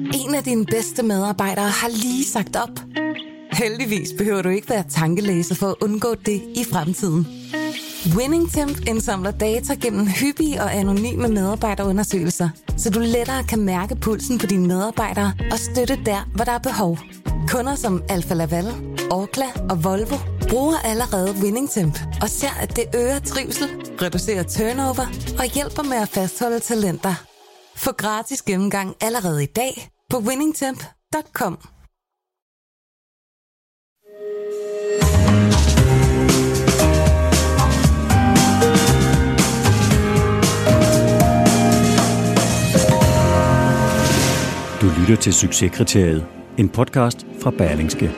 En af dine bedste medarbejdere har lige sagt op. Heldigvis behøver du ikke være tankelæser for at undgå det i fremtiden. WinningTemp indsamler data gennem hyppige og anonyme medarbejderundersøgelser, så du lettere kan mærke pulsen på dine medarbejdere og støtte der, hvor der er behov. Kunder som Alfa Laval, Orkla og Volvo bruger allerede WinningTemp og ser, at det øger trivsel, reducerer turnover og hjælper med at fastholde talenter. Få gratis gennemgang allerede i dag på winningtemp.com. Du lytter til Succeskriteriet, en podcast fra Berlingske.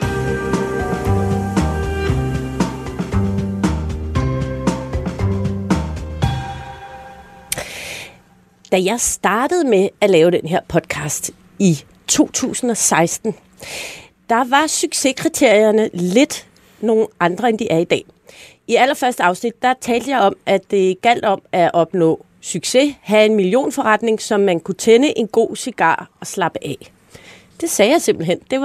Da jeg startede med at lave den her podcast i 2016, der var succeskriterierne lidt nogle andre, end de er i dag. I allerførste afsnit, der talte jeg om, at det galt om at opnå succes, have en millionforretning, som man kunne tænde en god cigar og slappe af. Det sagde jeg simpelthen. Det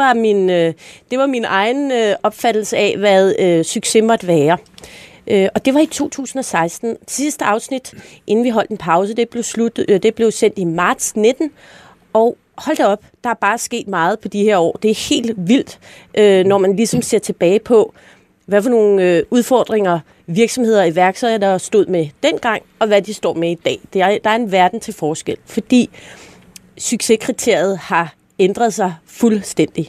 var min egen opfattelse af, hvad succes måtte være. Og det var i 2016. Det sidste afsnit, inden vi holdt en pause, det blev sendt i marts 19. Og hold da op, der er bare sket meget på de her år. Det er helt vildt, når man ligesom ser tilbage på, hvad for nogle udfordringer virksomheder og iværksættere, der stod med dengang, og hvad de står med i dag. Der er en verden til forskel, fordi succeskriteriet har ændret sig fuldstændig.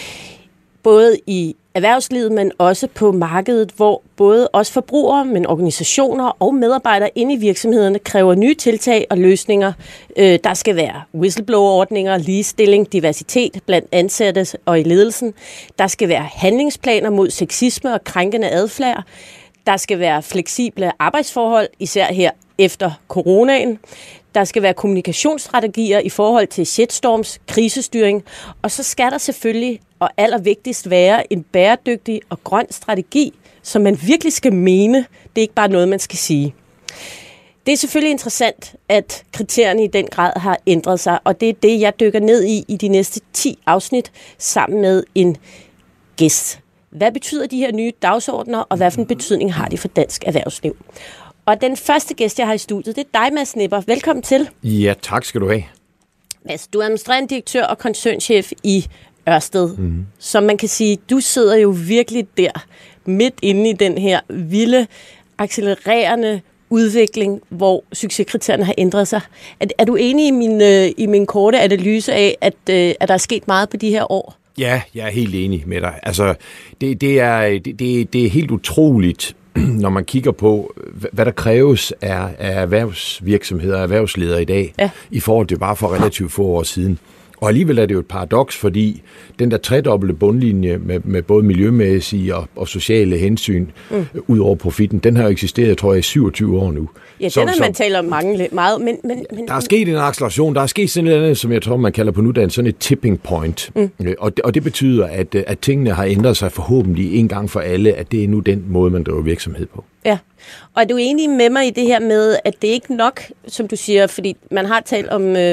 Både i erhvervslivet, men også på markedet, hvor både os forbrugere, men organisationer og medarbejdere inde i virksomhederne kræver nye tiltag og løsninger. Der skal være whistleblower-ordninger, ligestilling, diversitet blandt ansatte og i ledelsen. Der skal være handlingsplaner mod sexisme og krænkende adfærd. Der skal være fleksible arbejdsforhold, især her efter coronaen. Der skal være kommunikationsstrategier i forhold til shitstorms, krisestyring, og så skal der selvfølgelig og allervigtigst være en bæredygtig og grøn strategi, som man virkelig skal mene. Det er ikke bare noget, man skal sige. Det er selvfølgelig interessant, at kriterierne i den grad har ændret sig, og det er det, jeg dykker ned i de næste 10 afsnit sammen med en gæst. Hvad betyder de her nye dagsordner, og hvad for en betydning har de for dansk erhvervsliv? Og den første gæst, jeg har i studiet, det er dig, Mads Nipper. Velkommen til. Ja, tak skal du have. Mads, du er administrerende direktør og koncernchef i Ørsted. Som man kan sige, du sidder jo virkelig der, midt inde i den her vilde, accelererende udvikling, hvor succeskriterierne har ændret sig. Er du enig i min korte analyse af, at der er sket meget på de her år? Ja, jeg er helt enig med dig. Altså, det er helt utroligt, når man kigger på, hvad der kræves af erhvervsvirksomheder og erhvervsledere i dag, i forhold til bare for relativt få år siden. Og alligevel er det jo et paradoks, fordi den der tredobbelte bundlinje med både miljømæssige og sociale hensyn ud over profitten, den har jo eksisteret, tror jeg, i 27 år nu. Ja, den har man taler om meget, men... Der er sket en acceleration, der er sket sådan noget, som jeg tror, man kalder på nudansk sådan et tipping point. Og det betyder, at tingene har ændret sig forhåbentlig en gang for alle, at det er nu den måde, man driver virksomhed på. Ja, og er du enig med mig i det her med, at det ikke nok, som du siger, fordi man har talt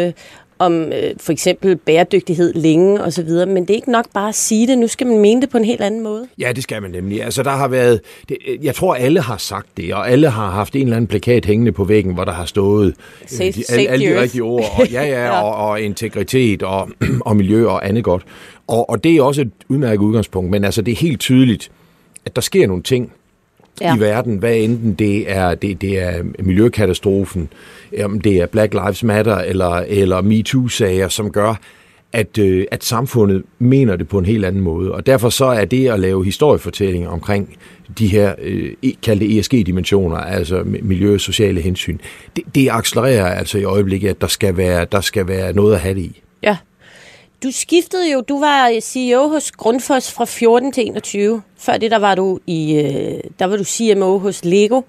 om for eksempel bæredygtighed længe og så videre, men det er ikke nok bare at sige det, nu skal man mene det på en helt anden måde. Ja, det skal man nemlig. Altså der har været, jeg tror alle har sagt det, og alle har haft en eller anden plakat hængende på væggen, hvor der har stået alle de rigtige ord, og integritet og miljø og andet godt. Og det er også et udmærket udgangspunkt, men altså det er helt tydeligt, at der sker nogle ting i verden, hvad enten det er miljøkatastrofen, det er Black Lives Matter eller MeToo-sager, som gør, at samfundet mener det på en helt anden måde. Og derfor så er det at lave historiefortællinger omkring de her kaldte ESG-dimensioner, altså miljø- og sociale hensyn, det accelererer altså i øjeblikket, at der skal være noget at have det i. Ja. Du skiftede jo, du var CEO hos Grundfos fra 14 til 21. Før det, der var du CMO hos Lego.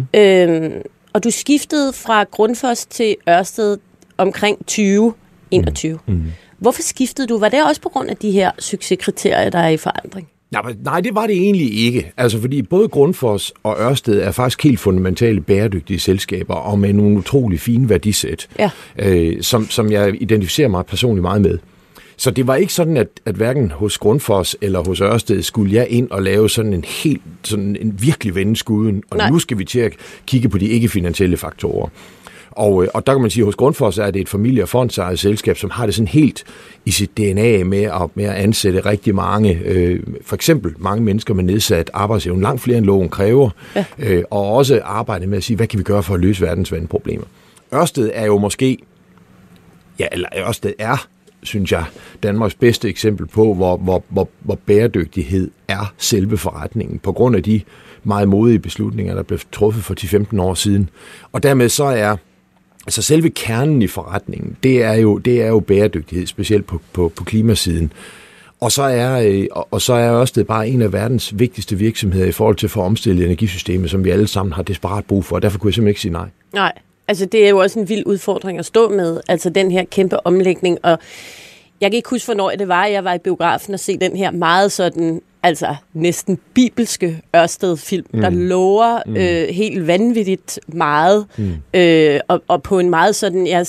Og du skiftede fra Grundfos til Ørsted omkring 2021. Hvorfor skiftede du? Var det også på grund af de her succeskriterier, der er i forandring? Nej, det var det egentlig ikke. Altså, fordi både Grundfos og Ørsted er faktisk helt fundamentale bæredygtige selskaber, og med nogle utrolig fine værdisæt, som jeg identificerer mig personligt meget med. Så det var ikke sådan, at hverken hos Grundfos eller hos Ørsted skulle jeg ind og lave sådan en virkelig vende skuden, og nu skal vi til at kigge på de ikke-finansielle faktorer. Og der kan man sige, at hos Grundfos er det et familie- og fondsejet selskab, som har det sådan helt i sit DNA med at ansætte rigtig mange, for eksempel mange mennesker med nedsat arbejdsevne, langt flere end loven kræver, og også arbejde med at sige, hvad kan vi gøre for at løse verdens vandproblemer. Ørsted er jo måske, Ørsted er, synes jeg, Danmarks bedste eksempel på, hvor bæredygtighed er selve forretningen, på grund af de meget modige beslutninger, der blev truffet for 10-15 år siden. Og dermed så er altså selve kernen i forretningen, det er jo bæredygtighed, specielt på klimasiden. Og så er Ørsted bare en af verdens vigtigste virksomheder i forhold til at få omstillet energisystemet, som vi alle sammen har desperat brug for, og derfor kunne jeg simpelthen ikke sige nej. Nej, altså det er jo også en vild udfordring at stå med, altså den her kæmpe omlægning, og jeg kan ikke huske, hvornår det var, jeg var i biografen og se den her meget sådan, altså næsten bibelske Ørsted-film, der lover helt vanvittigt meget, og på en meget sådan,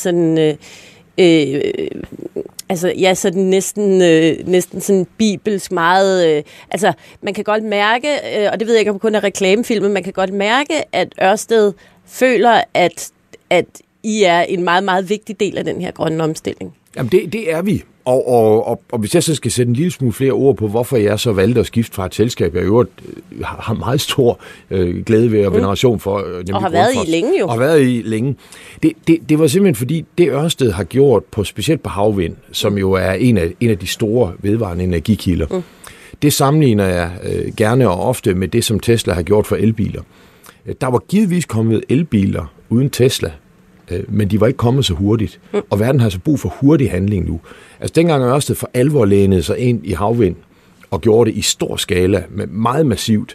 sådan næsten sådan bibelsk meget, altså man kan godt mærke, og det ved jeg ikke om kun er reklamefilmen, man kan godt mærke, at Ørsted føler, at I er en meget, meget vigtig del af den her grønne omstilling. Jamen det er vi. Og hvis jeg så skal sætte en lille smule flere ord på, hvorfor jeg så valgte at skifte fra et selskab, jeg i øvrigt har meget stor glæde ved og veneration for. Og har været i længe jo. Og har været i længe. Det var simpelthen fordi, det Ørsted har gjort, specielt på havvind, som jo er en af de store vedvarende energikilder, det sammenligner jeg gerne og ofte med det, som Tesla har gjort for elbiler. Der var givetvis kommet elbiler uden Tesla, men de var ikke kommet så hurtigt. Og verden har altså brug for hurtig handling nu. Altså dengang Ørsted for alvor lænede sig ind i havvind og gjorde det i stor skala, med meget massivt,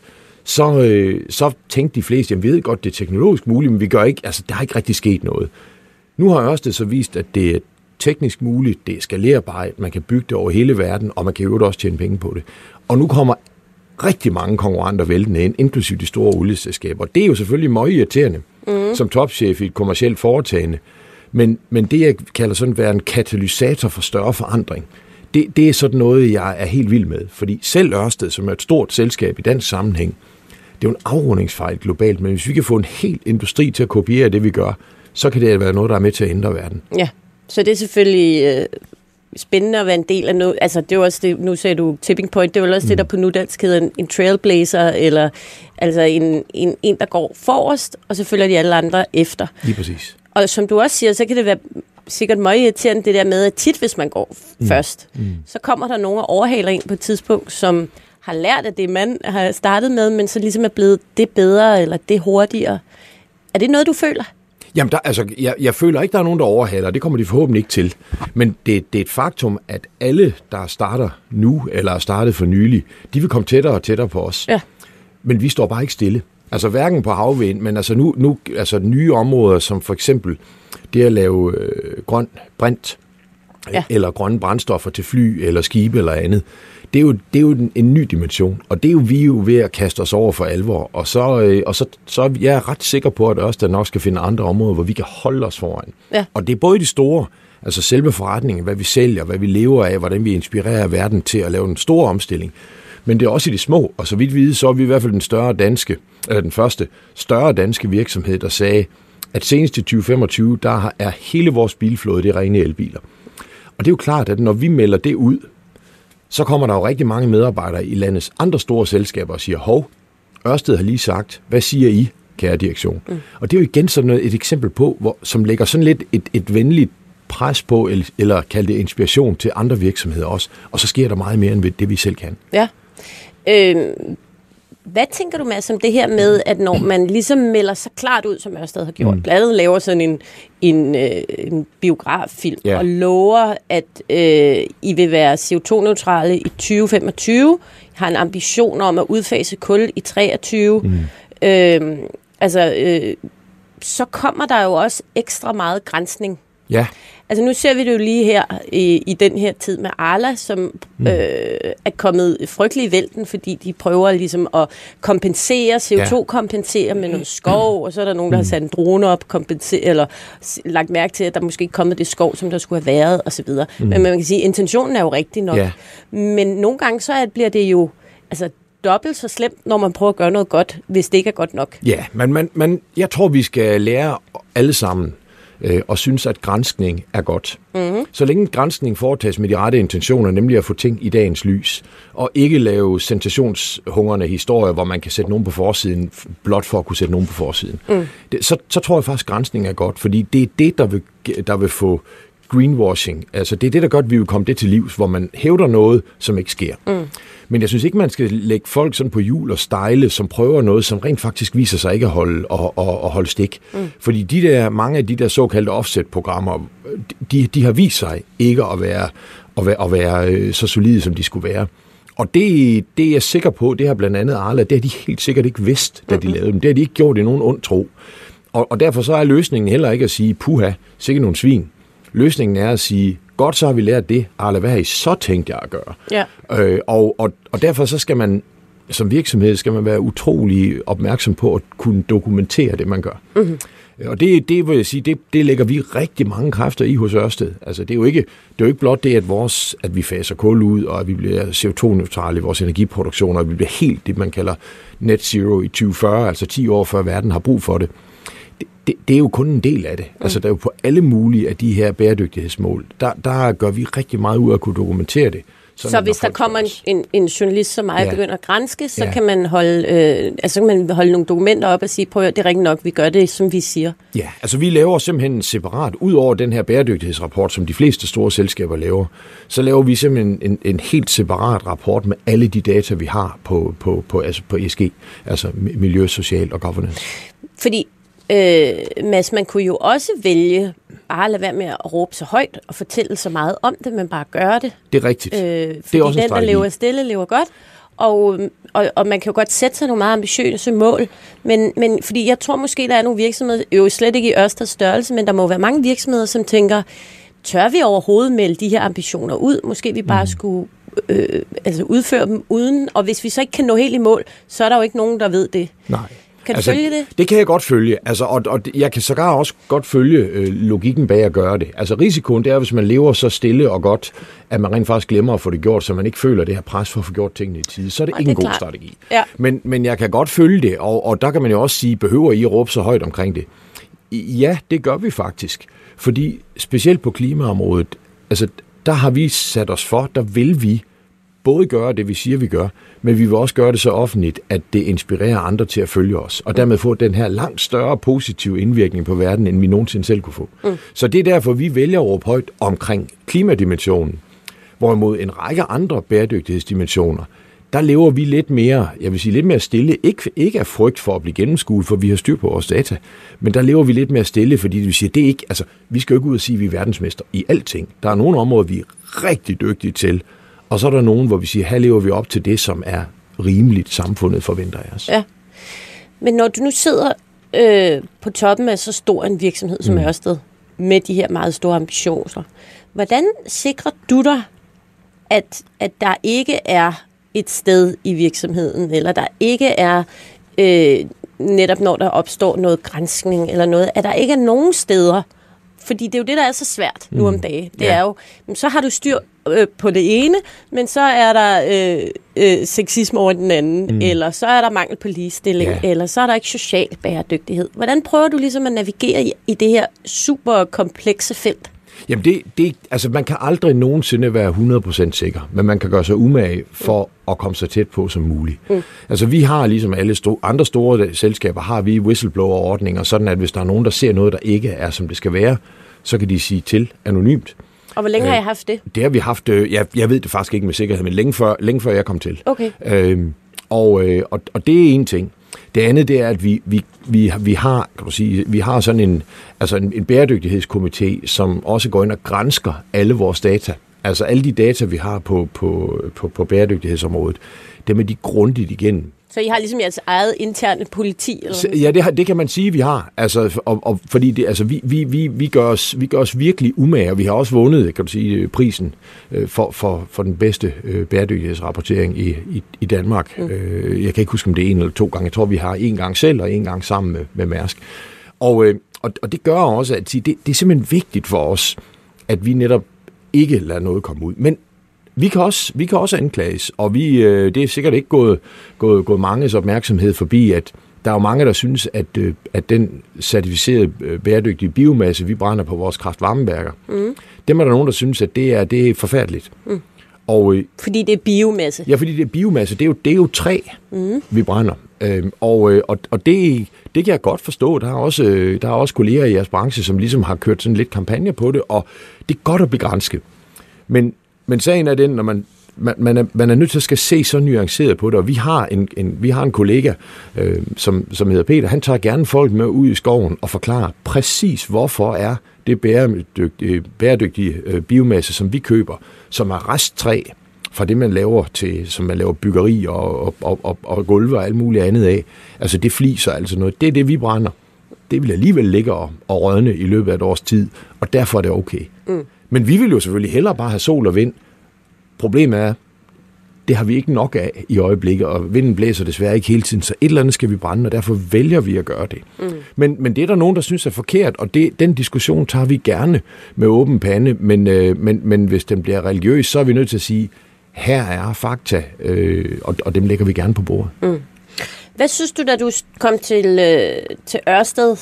så tænkte de fleste, jeg ved godt, det er teknologisk muligt, men vi gør ikke, altså der har ikke rigtig sket noget. Nu har Ørsted så vist, at det er teknisk muligt, det er skalerbart, man kan bygge det over hele verden, og man kan jo også tjene penge på det. Og nu kommer rigtig mange konkurrenter væltende ind, inklusive de store olieselskaber. Det er jo selvfølgelig meget irriterende, som topchef i et kommercielt foretagende. Men det, jeg kalder sådan, at være en katalysator for større forandring, det er sådan noget, jeg er helt vild med. Fordi selv Ørsted, som er et stort selskab i dansk sammenhæng, det er jo en afrundingsfejl globalt, men hvis vi kan få en hel industri til at kopiere det, vi gør, så kan det være noget, der er med til at ændre verden. Ja, så det er selvfølgelig spændende at være en del af noget. Altså, det er også det, nu sagde du tipping point, det er vel også det, der på nudansk hedder en trailblazer, eller altså en, der går forrest, og så følger de alle andre efter. Lige præcis. Og som du også siger, så kan det være sikkert meget irriterende det der med, at tit hvis man går først, så kommer der nogen og overhaler en på et tidspunkt, som har lært af det, man har startet med, men så ligesom er blevet det bedre, eller det hurtigere. Er det noget, du føler? Jamen, jeg føler ikke, der er nogen, der overhaler, det kommer de forhåbentlig ikke til. Men det er et faktum, at alle, der starter nu, eller er startet for nylig, de vil komme tættere og tættere på os. Ja. Men vi står bare ikke stille. Altså hverken på havvind, men altså nu nye områder, som for eksempel det at lave grøn brint, eller grønne brændstoffer til fly, eller skibe, eller andet. Det er jo en ny dimension, og det er jo vi jo ved at kaste os over for alvor. Og så jeg er ret sikker på, at Ørsted nok skal finde andre områder, hvor vi kan holde os foran. Ja. Og det er både de store, altså selve forretningen, hvad vi sælger, hvad vi lever af, hvordan vi inspirerer verden til at lave en stor omstilling. Men det er også i de små, og så vidt vi ved, så er vi i hvert fald den første større danske virksomhed, der sagde, at senest i 2025, der er hele vores bilflåde, det er rene elbiler. Og det er jo klart, at når vi melder det ud, så kommer der jo rigtig mange medarbejdere i landets andre store selskaber og siger, hov, Ørsted har lige sagt, hvad siger I, kære direktion? Og det er jo igen sådan et eksempel på, som lægger sådan lidt et venligt pres på, eller kalde det inspiration til andre virksomheder også. Og så sker der meget mere end det, vi selv kan. Ja. Hvad tænker du, Mads, om det her med, at når man ligesom melder sig klart ud, som Ørsted har gjort, blandt andet laver sådan en biograffilm, og lover, at I vil være CO2-neutrale i 2025, har en ambition om at udfase kul i 2023, så kommer der jo også ekstra meget granskning Ja. Altså nu ser vi det jo lige her i den her tid med Arla, som er kommet frygtelig i vælten, fordi de prøver ligesom at kompensere, CO2-kompensere med noget skov, og så er der nogen, der har sat en drone op, eller lagt mærke til, at der måske ikke er kommet det skov, som der skulle have været, osv. Men man kan sige, at intentionen er jo rigtig nok. Ja. Men nogle gange så bliver det jo dobbelt så slemt, når man prøver at gøre noget godt, hvis det ikke er godt nok. Ja, men jeg tror, vi skal lære alle sammen og synes, at granskning er godt. Mm-hmm. Så længe granskning foretages med de rette intentioner, nemlig at få ting i dagens lys, og ikke lave sensationshungrende historier, hvor man kan sætte nogen på forsiden, blot for at kunne sætte nogen på forsiden. Så tror jeg faktisk, at granskning er godt, fordi det er det, der vil få greenwashing. Altså det er det, der gør, at vi vil komme det til livs, hvor man hævder noget, som ikke sker. Men jeg synes ikke, man skal lægge folk sådan på hjul og stejle, som prøver noget, som rent faktisk viser sig ikke at holde stik. Fordi mange af de der såkaldte offset-programmer, de har vist sig ikke at være så solide, som de skulle være. Og det er jeg sikker på, det har blandt andet Arla, det har de helt sikkert ikke vidst, da de lavede dem. Det har de ikke gjort i nogen ond tro. Og derfor så er løsningen heller ikke at sige, puha, sikke nogle svin. Løsningen er at sige, godt, så har vi lært det. Arla, hvad har I så tænkt jer at gøre? Ja. Og derfor så skal man, som virksomhed, være utrolig opmærksom på at kunne dokumentere det, man gør. Mm-hmm. Og det vil jeg sige, det lægger vi rigtig mange kræfter i hos Ørsted. Altså, det er jo ikke blot det, at vi faser kul ud, og at vi bliver CO2-neutrale i vores energiproduktion, og at vi bliver helt det, man kalder net zero i 2040, altså 10 år før verden har brug for det. Det er jo kun en del af det. Altså, der er jo på alle mulige af de her bæredygtighedsmål, der gør vi rigtig meget ud af at kunne dokumentere det. Så hvis der kommer en journalist som mig og begynder at granske, så kan man holde nogle dokumenter op og sige, prøv at det er rigtigt nok, vi gør det, som vi siger. Ja, altså vi laver simpelthen separat, ud over den her bæredygtighedsrapport, som de fleste store selskaber laver, så laver vi simpelthen en helt separat rapport med alle de data, vi har på ESG, altså miljø, social og governance. Fordi Mads, man kunne jo også vælge bare at lade være med at råbe så højt og fortælle så meget om det, men bare gøre det. Det er rigtigt. Fordi det er også den, der lever stille, lever godt. Og man kan jo godt sætte sig nogle meget ambitiøse mål, men fordi jeg tror måske, der er nogle virksomheder, jo slet ikke i Ørsteds størrelse, men der må være mange virksomheder, som tænker, tør vi overhovedet melde de her ambitioner ud? Måske vi bare skulle udføre dem uden, og hvis vi så ikke kan nå helt i mål, så er der jo ikke nogen, der ved det. Nej. Kan du følge det? Det kan jeg godt følge, og jeg kan sågar også godt følge logikken bag at gøre det. Altså risikoen, det er, hvis man lever så stille og godt, at man rent faktisk glemmer at få det gjort, så man ikke føler det her pres for at få gjort tingene i tide. Så er det ikke en god strategi. Ja. Men jeg kan godt følge det, og der kan man jo også sige, behøver I at råbe så højt omkring det? Ja, det gør vi faktisk. Fordi specielt på klimaområdet, altså der har vi sat os for, der vil vi både gøre det, vi siger, vi gør, men vi vil også gøre det så offentligt, at det inspirerer andre til at følge os, og dermed få den her langt større positiv indvirkning på verden, end vi nogensinde selv kunne få. Så det er derfor, vi vælger at råbe højt omkring klimadimensionen, hvorimod en række andre bæredygtighedsdimensioner, der lever vi lidt mere, jeg vil sige lidt mere stille, ikke af frygt for at blive gennemskuet, for vi har styr på vores data, men der lever vi lidt mere stille, fordi vi siger, det er ikke, altså, vi skal jo ikke ud og sige, at vi er verdensmester i alting. Der er nogle områder, vi er rigtig dygtige til, og så er der nogen, hvor vi siger, her lever vi op til det, som er rimeligt, samfundet forventer af os. Ja, men når du nu sidder på toppen af så stor en virksomhed som Ørsted, med de her meget store ambitioner, hvordan sikrer du dig, at der ikke er et sted i virksomheden, eller der ikke er, netop når der opstår noget granskning eller noget, at der ikke er nogen steder, fordi det er jo det, der er så svært nu om dagen. Det er jo, så har du styr på det ene, men så er der sexisme over den anden, eller så er der mangel på ligestilling, eller så er der ikke social bæredygtighed. Hvordan prøver du ligesom at navigere i det her super komplekse felt? Jamen altså man kan aldrig nogensinde være 100% sikker, men man kan gøre sig umage for at komme så tæt på som muligt. Altså vi har ligesom alle andre store selskaber, har vi whistleblower-ordninger, sådan at hvis der er nogen, der ser noget, der ikke er, som det skal være, så kan de sige til anonymt. Og hvor længe har I haft det? Det har vi haft, jeg ved det faktisk ikke med sikkerhed, men længe før jeg kom til. Okay. Og det er en ting. Det andet, det er, at vi har, kan du sige, vi har sådan en bæredygtighedskomité, som også går ind og gransker alle vores data. Altså alle de data, vi har på bæredygtighedsområdet, dem er de grundigt igennem. Så I har ligesom jeres eget interne politi? Eller ja, det kan man sige, vi har. Altså, og fordi det, altså, vi gør os virkelig umage. Vi har også vundet, kan du sige, prisen for den bedste bæredygtighedsrapportering i Danmark. Jeg kan ikke huske, om det er 1 eller 2 gange. Jeg tror, vi har 1 gang selv og 1 gang sammen med Mærsk. Og det gør også, at det er simpelthen vigtigt for os, at vi netop ikke lader noget komme ud. Men vi kan også anklages, og det er sikkert ikke gået manges opmærksomhed forbi, at der er jo mange, der synes, at den certificerede bæredygtige biomasse, vi brænder på vores kraft-varmeværker, dem er der nogen, der synes, at det er forfærdeligt. Og, fordi det er biomasse? Ja, fordi det er biomasse. Det er jo træ, vi brænder. Og det kan jeg godt forstå. Der er også kolleger i jeres branche, som ligesom har kørt sådan lidt kampagne på det, og det er godt at blive gransket. Men sagen er den, når man er nødt til at skal se så nuanceret på det, og vi har en kollega, som hedder Peter, han tager gerne folk med ud i skoven og forklarer præcis, hvorfor er det bæredygtige biomasse, som vi køber, som er resttræ fra det, man laver som man laver byggeri og gulve og alt muligt andet af. Altså det fliser altså noget. Det er det, vi brænder. Det vil alligevel ligge og rådne i løbet af et års tid, og derfor er det okay. Men vi vil jo selvfølgelig hellere bare have sol og vind. Problemet er, det har vi ikke nok af i øjeblikket, og vinden blæser desværre ikke hele tiden, så et eller andet skal vi brænde, og derfor vælger vi at gøre det. Men det er der nogen, der synes er forkert, og den diskussion tager vi gerne med åben pande, men hvis den bliver religiøs, så er vi nødt til at sige, her er fakta, og dem lægger vi gerne på bordet. Hvad synes du, da du kom til Ørsted?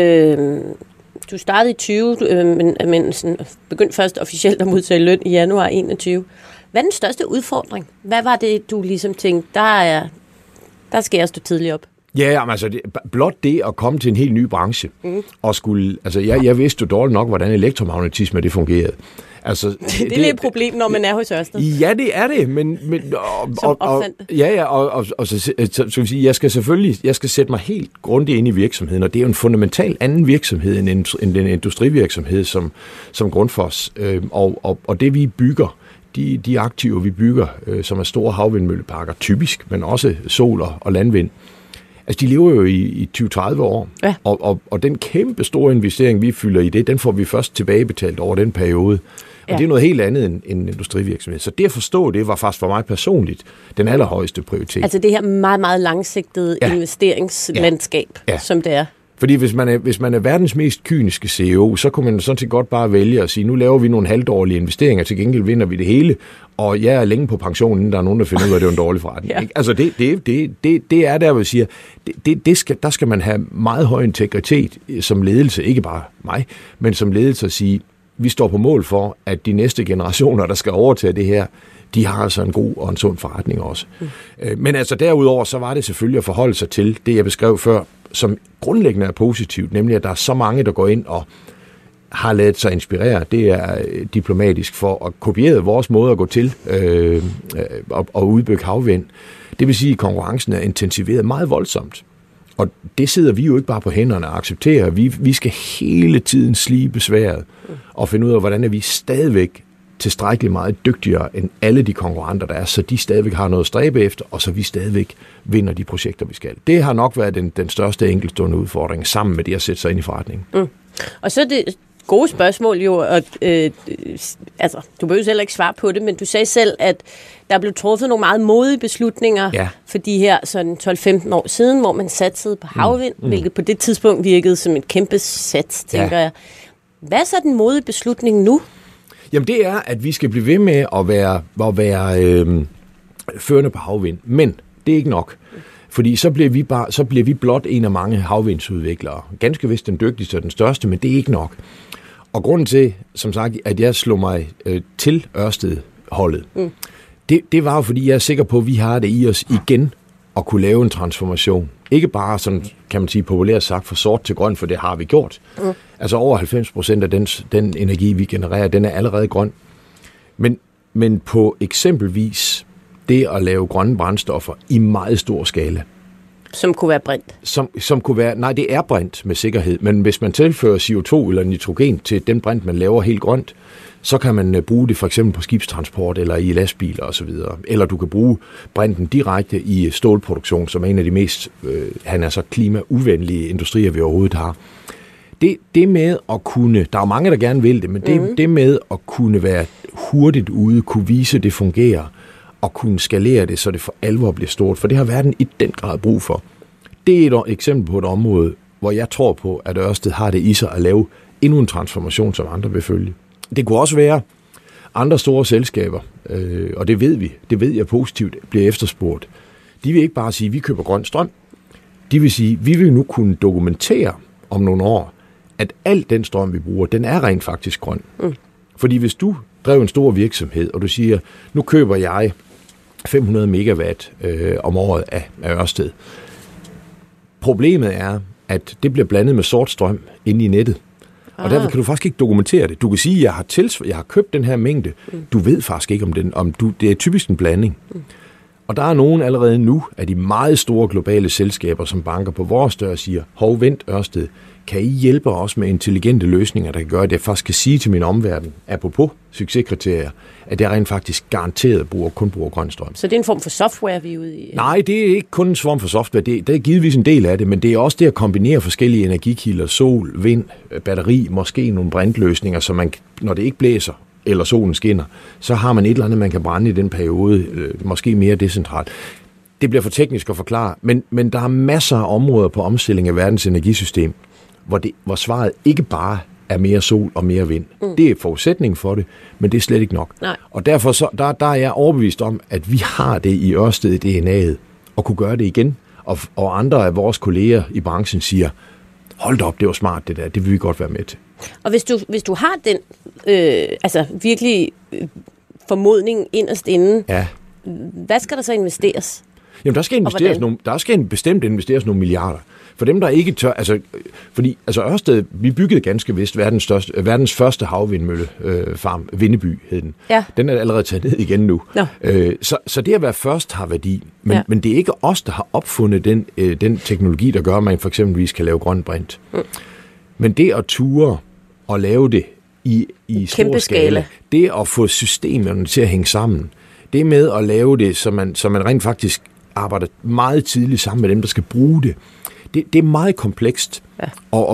Du startede i 20, men sådan, begyndte først officielt at modtage løn i januar 21. Hvad er den største udfordring? Hvad var det, du ligesom tænkte, der skal jeg stå tidligt op? Ja, altså blot det at komme til en helt ny branche, og skulle, altså jeg vidste jo dårligt nok, hvordan elektromagnetisme det fungerede. Altså, det er lidt et problem, når man er hos Ørsted. Ja, det er det, men så vil sige, jeg skal sætte mig helt grundigt ind i virksomheden, og det er jo en fundamental anden virksomhed end den industrivirksomhed som Grundfos, og det vi bygger, de aktiver vi bygger, som er store havvindmølleparker typisk, men også sol og landvind. Altså, de lever jo i 20-30 år, ja. Og den kæmpe store investering, vi fylder i det, den får vi først tilbagebetalt over den periode. Og det er noget helt andet end industrivirksomhed. Så det at forstå det, var faktisk for mig personligt den allerhøjeste prioritet. Altså det her meget, meget langsigtede investeringslandskab, som det er. Fordi hvis man er verdens mest kyniske CEO, så kunne man sådan set godt bare vælge at sige, nu laver vi nogle halvdårlige investeringer, til gengæld vinder vi det hele, og jeg er længe på pensionen, inden der er nogen, der finder ud af, at det er en dårlig forretning. Ja. Altså det er der, hvor jeg siger, der skal man have meget høj integritet som ledelse, ikke bare mig, men som ledelse at sige, vi står på mål for, at de næste generationer, der skal overtage det her, de har altså en god og en sund forretning også. Men altså derudover, så var det selvfølgelig at forholde sig til det, jeg beskrev før, som grundlæggende er positivt, nemlig at der er så mange, der går ind og har ladet sig inspirere. Det er diplomatisk for at kopiere vores måde at gå til og udbygge havvind. Det vil sige, at konkurrencen er intensiveret meget voldsomt. Og det sidder vi jo ikke bare på hænderne og accepterer. Vi skal hele tiden slibe sværet og finde ud af, hvordan er vi stadigvæk tilstrækkeligt meget dygtigere end alle de konkurrenter, der er, så de stadigvæk har noget at stræbe efter, og så vi stadigvæk vinder de projekter, vi skal. Det har nok været den største enkeltstående udfordring, sammen med det at sætte sig ind i forretningen. Og så det gode spørgsmål jo, og, altså, du behøver heller ikke svare på det, men du sagde selv, at der blev truffet nogle meget modige beslutninger for de her sådan 12-15 år siden, hvor man satsede på havvind, hvilket på det tidspunkt virkede som et kæmpe sats, tænker jeg. Hvad er så den modige beslutning nu? Jamen det er, at vi skal blive ved med at være førende på havvind, men det er ikke nok. Fordi så bliver vi blot en af mange havvindsudviklere. Ganske vist den dygtigste og den største, men det er ikke nok. Og grunden til, som sagt, at jeg slog mig til Ørsted-holdet, det var jo, fordi jeg er sikker på, at vi har det i os igen at kunne lave en transformation. Ikke bare, sådan kan man sige populært sagt, fra sort til grøn, for det har vi gjort. Altså over 90% af den energi, vi genererer, den er allerede grøn. Men på eksempelvis det at lave grønne brændstoffer i meget stor skala. Som kunne være brint? Som kunne være, nej, det er brint med sikkerhed, men hvis man tilfører CO2 eller nitrogen til den brint, man laver helt grønt, så kan man bruge det for eksempel på skibstransport eller i lastbiler osv. Eller du kan bruge brinten direkte i stålproduktion, som er en af de mest klimauvenlige industrier, vi overhovedet har. Det med at kunne, der er mange, der gerne vil det, men det med at kunne være hurtigt ude, kunne vise, at det fungerer, og kunne skalere det, så det for alvor bliver stort, for det har verden i den grad brug for. Det er et eksempel på et område, hvor jeg tror på, at Ørsted har det i sig at lave endnu en transformation, som andre vil følge. Det kunne også være andre store selskaber, og det ved jeg positivt, bliver efterspurgt. De vil ikke bare sige, at vi køber grøn strøm. De vil sige, at vi vil nu kunne dokumentere om nogle år, at al den strøm, vi bruger, den er rent faktisk grøn. Fordi hvis du drev en stor virksomhed, og du siger, nu køber jeg 500 megawatt om året af Ørsted. Problemet er, at det bliver blandet med sort strøm inde i nettet. Og derfor kan du faktisk ikke dokumentere det. Du kan sige, at jeg har købt den her mængde. Du ved faktisk ikke, det er typisk en blanding. Og der er nogen allerede nu af de meget store globale selskaber, som banker på vores dør og siger, hov, vent Ørsted, kan I hjælpe os med intelligente løsninger, der kan gøre, at jeg faktisk kan sige til min omverden, apropos succeskriterier, at jeg rent faktisk garanteret kun bruger grøn strøm. Så det er en form for software, vi er ude i? Nej, det er ikke kun en form for software. Det er givetvis en del af det, men det er også det at kombinere forskellige energikilder, sol, vind, batteri, måske nogle brintløsninger, så man, når det ikke blæser, eller solen skinner, så har man et eller andet, man kan brænde i den periode, måske mere decentralt. Det bliver for teknisk at forklare, men der er masser af områder på omstilling af verdens energisystem, hvor svaret ikke bare er mere sol og mere vind. Det er forudsætningen for det, men det er slet ikke nok. Nej. Og derfor der er jeg overbevist om, at vi har det i Ørsted i DNA'et, og kunne gøre det igen. Og andre af vores kolleger i branchen siger, hold da op, det var smart det der, det vil vi godt være med til. Og hvis du har den virkelig formodning inderst inde, hvad skal der så investeres? Jamen, der skal bestemt investeres nogle milliarder. For dem, der ikke tør, fordi Ørsted, vi byggede ganske vist verdens første havvindmøllefarm, Vindeby hed den. Ja. Den er allerede taget ned igen nu. No. Så det at være først har værdi, men det er ikke os, der har opfundet den teknologi, der gør, at man for eksempelvis kan lave grøn brint. Men det at ture og lave det i stor skala, det at få systemerne til at hænge sammen, det med at lave det, så man rent faktisk arbejder meget tidligt sammen med dem, der skal bruge det, det er meget komplekst. Ja.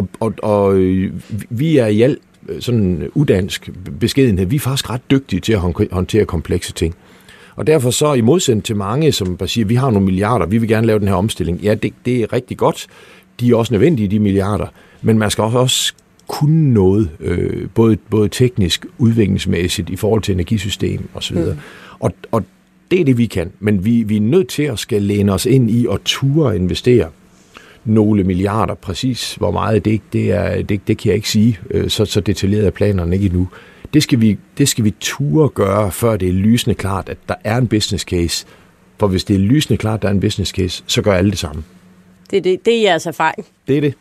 Og vi er i al sådan udansk beskedenhed, vi er faktisk ret dygtige til at håndtere komplekse ting. Og derfor så i modsætning til mange, som bare siger, vi har nogle milliarder, vi vil gerne lave den her omstilling. Ja, det er rigtig godt. De er også nødvendige, de milliarder. Men man skal også kunne noget, både teknisk, udviklingsmæssigt, i forhold til energisystem osv. Og det er det, vi kan. Men vi er nødt til at skal læne os ind i og ture investere nogle milliarder. Præcis hvor meget, det kan jeg ikke sige. Så detaljeret er planerne ikke endnu. Det skal vi ture gøre, før det er lysende klart, at der er en business case. For hvis det er lysende klart, at der er en business case, så gør alle det samme. Det er jeres erfaring. Det er det.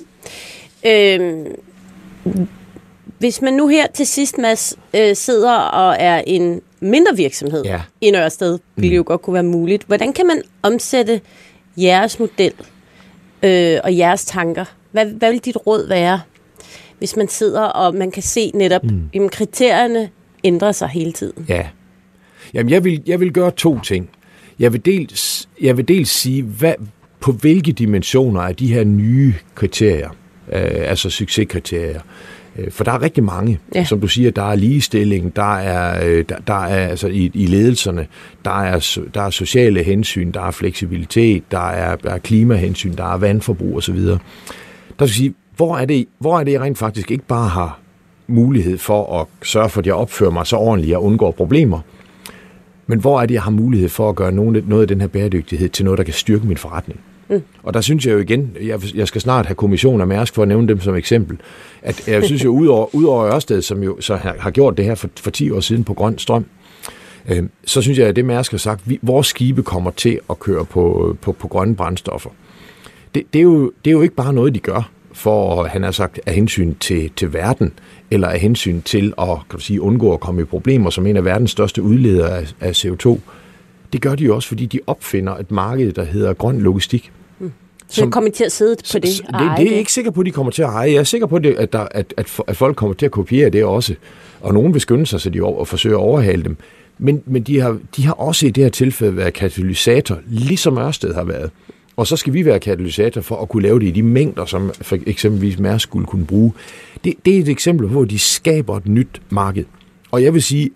Hvis man nu her til sidst, Mads, sidder og er en mindre virksomhed i Ørsted, ville det jo godt kunne være muligt. Hvordan kan man omsætte jeres model og jeres tanker? Hvad vil dit råd være, hvis man sidder og man kan se netop, at kriterierne ændrer sig hele tiden? Ja. Jamen, jeg vil gøre to ting. Jeg vil dels sige, på hvilke dimensioner er de her nye kriterier, altså succeskriterier. For der er rigtig mange, som du siger, der er ligestilling, der er altså i ledelserne, der er sociale hensyn, der er fleksibilitet, der er klimahensyn, der er vandforbrug osv. Der skal sige, hvor er det, jeg rent faktisk ikke bare har mulighed for at sørge for, at jeg opfører mig så ordentligt og undgår problemer, men hvor er det, jeg har mulighed for at gøre noget af den her bæredygtighed til noget, der kan styrke min forretning. Og der synes jeg jo igen, jeg skal snart have kommission af Mærsk for at nævne dem som eksempel, at jeg synes jo, udover Ørsted, som jo så har gjort det her for 10 år siden på grøn strøm, så synes jeg, at det Mærsk har sagt, vores skibe kommer til at køre på grønne brændstoffer. Det er jo ikke bare noget, de gør, for han har sagt af hensyn til verden, eller af hensyn til at undgå at komme i problemer som en af verdens største udledere af CO2. Det gør de jo også, fordi de opfinder et marked, der hedder grøn logistik. Så kommer til at sidde på det? Det er jeg ikke sikker på, at de kommer til at eje. Jeg er sikker på, at folk kommer til at kopiere det også. Og nogen vil skynde sig, så de forsøger at overhale dem. Men de har også i det her tilfælde været katalysator, ligesom Ørsted har været. Og så skal vi være katalysator for at kunne lave det i de mængder, som for eksempelvis Mærsk skulle kunne bruge. Det er et eksempel på, hvor de skaber et nyt marked. Og jeg vil sige,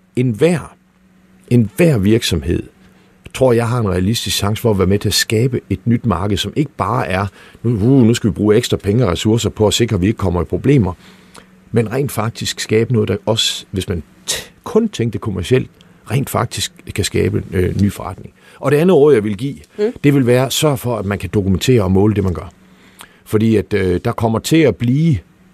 enhver virksomhed, tror jeg har en realistisk chance for at være med til at skabe et nyt marked, som ikke bare er, nu skal vi bruge ekstra penge og ressourcer på at sikre, at vi ikke kommer i problemer, men rent faktisk skabe noget, der også, hvis man kun tænkte kommercielt, rent faktisk kan skabe ny forretning. Og det andet råd, jeg vil give, det vil være, sørg for, at man kan dokumentere og måle det, man gør. Fordi at der kommer til at blive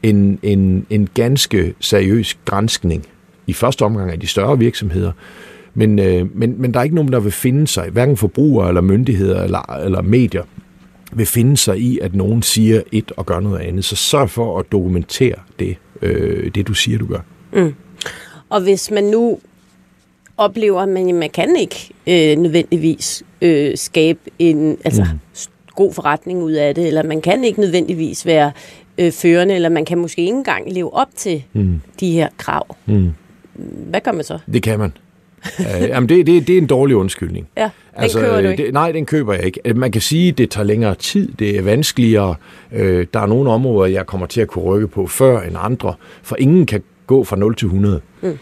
en ganske seriøs granskning i første omgang af de større virksomheder, men der er ikke nogen, der vil finde sig, hverken forbrugere eller myndigheder eller medier, vil finde sig i, at nogen siger et og gør noget andet. Så sørg for at dokumentere det du siger, du gør. Mm. Og hvis man nu oplever, at man kan ikke nødvendigvis skabe en god forretning ud af det, eller man kan ikke nødvendigvis være førende, eller man kan måske ikke engang leve op til de her krav. Mm. Hvad gør man så? Det kan man. Jamen det er en dårlig undskyldning. Ja, den køber du ikke. Nej, den køber jeg ikke. Man kan sige, at det tager længere tid, det er vanskeligere. Der er nogle områder, jeg kommer til at kunne rykke på før end andre, for ingen kan gå fra 0 til 100. Mm.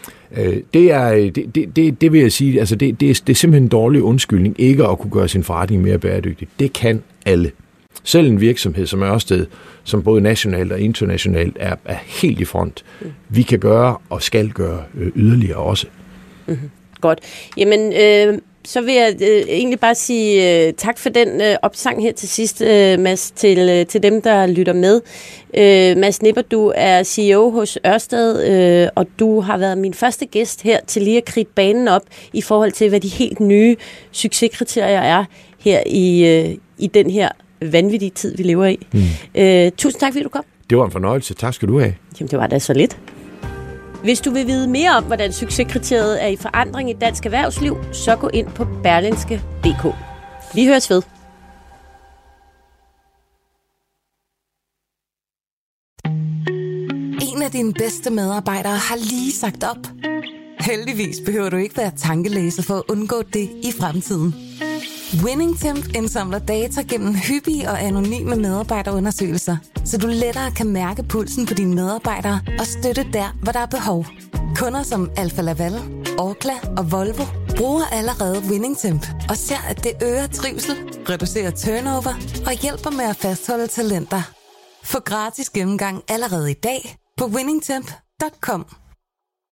Det vil jeg sige, altså det er simpelthen en dårlig undskyldning ikke at kunne gøre sin forretning mere bæredygtig. Det kan alle. Selv en virksomhed som Ørsted, som både nationalt og internationalt er helt i front. Vi kan gøre og skal gøre yderligere også. Mm-hmm. Godt. Jamen, så vil jeg egentlig bare sige tak for den opsang her til sidst, Mads, til dem, der lytter med. Mads Nipper, du er CEO hos Ørsted, og du har været min første gæst her til lige at kridte banen op i forhold til, hvad de helt nye succeskriterier er her i den her vanvittige tid, vi lever i. Tusind tak, fordi du kom. Det var en fornøjelse. Tak skal du have. Jamen, det var da så lidt. Hvis du vil vide mere om, hvordan succeskriteriet er i forandring i dansk erhvervsliv, så gå ind på berlingske.dk. Vi høres ved. En af dine bedste medarbejdere har lige sagt op. Heldigvis behøver du ikke være tankelæser for at undgå det i fremtiden. WinningTemp indsamler data gennem hyppige og anonyme medarbejderundersøgelser, så du lettere kan mærke pulsen på dine medarbejdere og støtte der, hvor der er behov. Kunder som Alfa Laval, Orkla og Volvo bruger allerede WinningTemp og ser, at det øger trivsel, reducerer turnover og hjælper med at fastholde talenter. Få gratis gennemgang allerede i dag på winningtemp.com.